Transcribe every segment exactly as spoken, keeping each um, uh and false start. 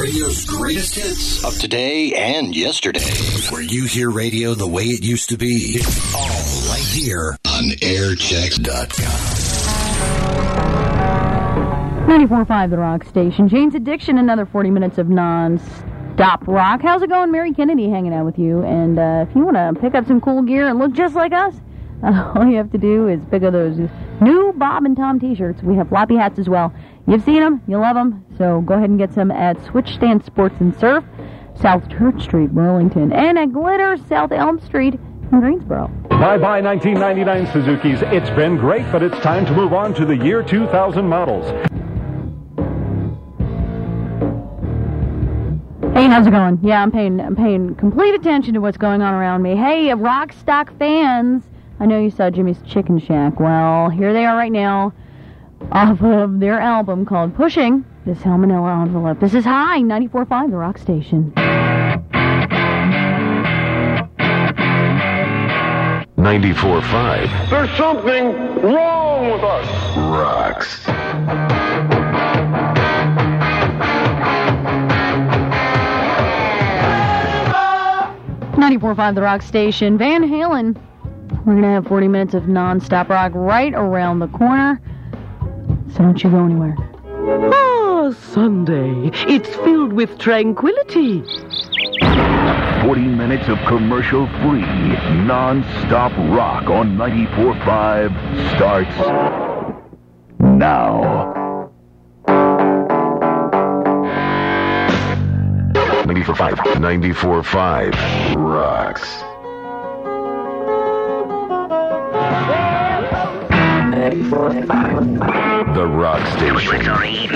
Radio's greatest hits of today and yesterday. Where you hear radio the way it used to be. It's all right here on airchecks dot com. ninety-four point five The Rock Station. Jane's Addiction, another forty minutes of non-stop rock. How's it going? Mary Kennedy hanging out with you. And uh, if you want to pick up some cool gear and look just like us, uh, all you have to do is pick up those new Bob and Tom t-shirts. We have floppy hats as well. You've seen them. You love them. So go ahead and get some at Switchstand Sports and Surf, South Church Street, Burlington, and at Glitter, South Elm Street in Greensboro. Bye-bye nineteen ninety-nine Suzukis. It's been great, but it's time to move on to the year two thousand models. Hey, how's it going? Yeah, I'm paying I'm paying complete attention to what's going on around me. Hey, rock stock fans, I know you saw Jimmy's Chicken Shack. Well, here they are right now, off of their album called Pushing the Salmonella Envelope. This is High, ninety-four point five The Rock Station. ninety-four point five. There's something wrong with us. Rocks. ninety-four point five The Rock Station. Van Halen. We're going to have forty minutes of non-stop rock right around the corner. So don't you go anywhere. Ah, Sunday. It's filled with tranquility. forty minutes of commercial-free, non-stop rock on ninety-four point five starts now. ninety-four point five. ninety-four point five rocks. ninety-four point five. The Rock Station.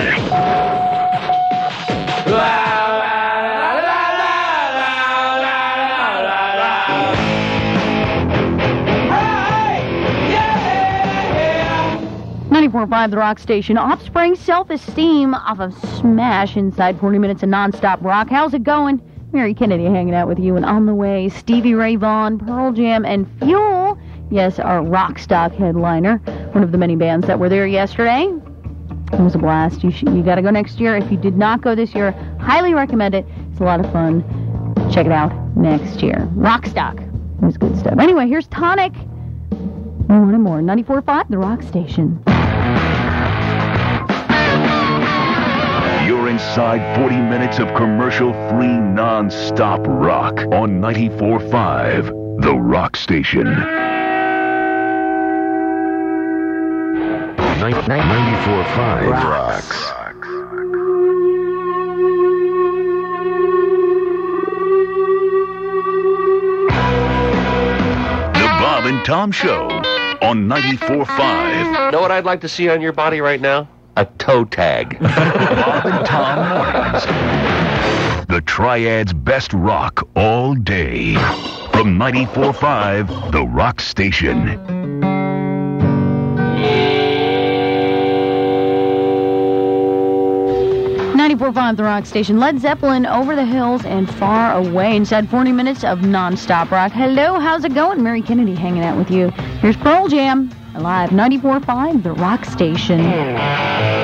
ninety-four point five The Rock Station. Offspring Self-Esteem off of Smash inside forty minutes of non-stop rock. How's it going? Mary Kennedy hanging out with you. And on the way, Stevie Ray Vaughan, Pearl Jam, and Fuel. Yes, our rock stock headliner. One of the many bands that were there yesterday. It was a blast. You should, you got to go next year. If you did not go this year, highly recommend it. It's a lot of fun. Check it out next year. Rockstock. It was good stuff. Anyway, here's Tonic. And one and more. ninety-four point five The Rock Station. You're inside forty minutes of commercial-free non-stop rock on ninety-four point five The Rock Station. ninety-four point five Rocks. The Bob and Tom Show on ninety-four point five. Know what I'd like to see on your body right now? A toe tag. Bob and Tom Mornings. The Triad's best rock all day. From ninety-four point five The Rock Station. ninety-four point five The Rock Station. Led Zeppelin, Over the Hills and Far Away. Inside forty minutes of non-stop rock. Hello, how's it going? Mary Kennedy hanging out with you. Here's Pearl Jam, live ninety-four point five The Rock Station.